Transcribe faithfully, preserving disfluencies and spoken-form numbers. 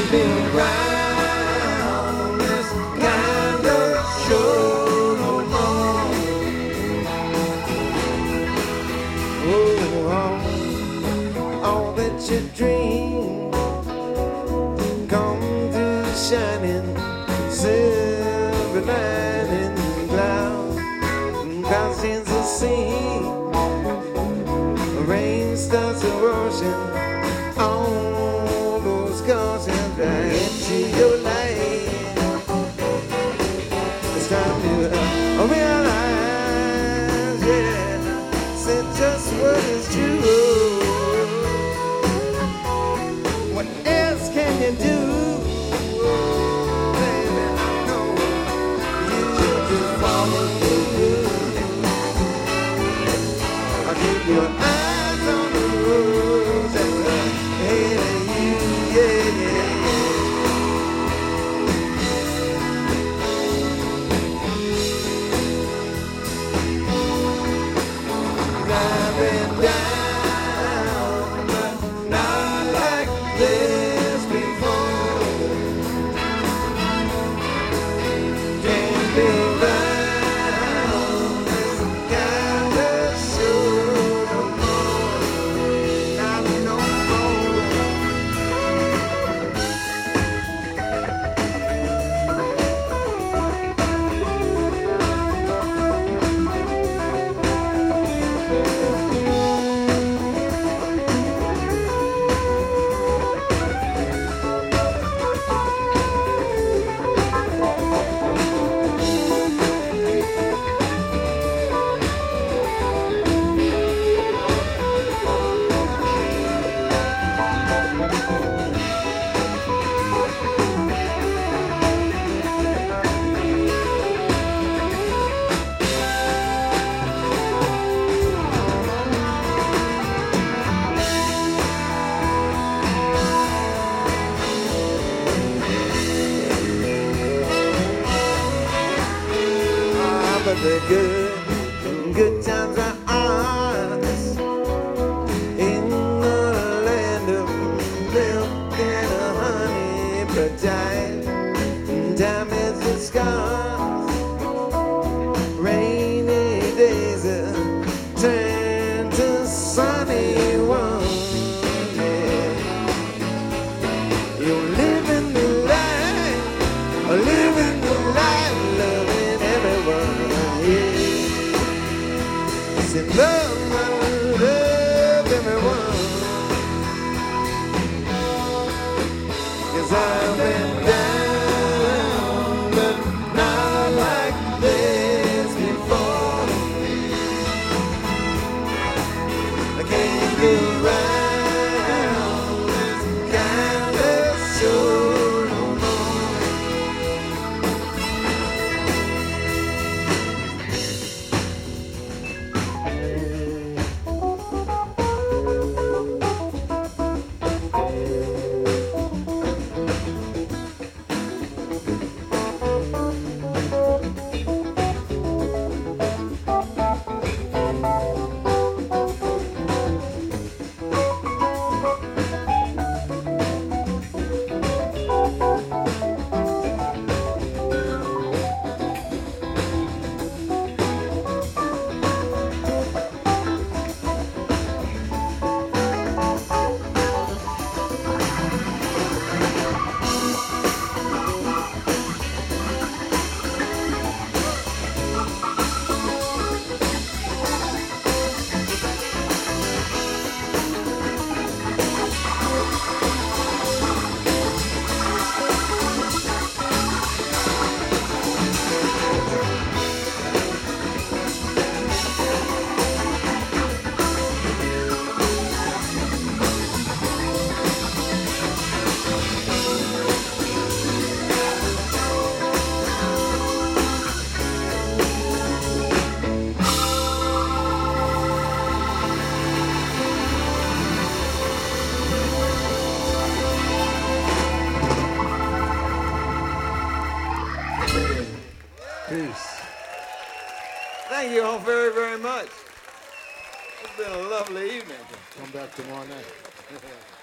can't be around this kind of show no more. Oh, all, all that you dream come to shining silver lining clouds, crossing the sea, rain starts erosion on those cautions right into your life. It's time to uh, realize, yeah, said just what is true. What else can you do? Baby, I know you just follow through. I'll keep your eyes on the road that's ahead of you, yeah, yeah, yeah. Driving down, but not like this before. Can't be round this kind of show no more. Not no more. Ah, but the good, good times are ours in the land of milk and honey. But time, time is the scars. Rainy days uh, turn to sunny ones. Yeah. You're living the life, living the life, loving everyone. Yeah. Say love, love, love everyone. 'Cause I've been down, but not like this before. I can't be around this kind of show no more. Peace. Thank you all very, very much. It's been a lovely evening. Come back tomorrow night.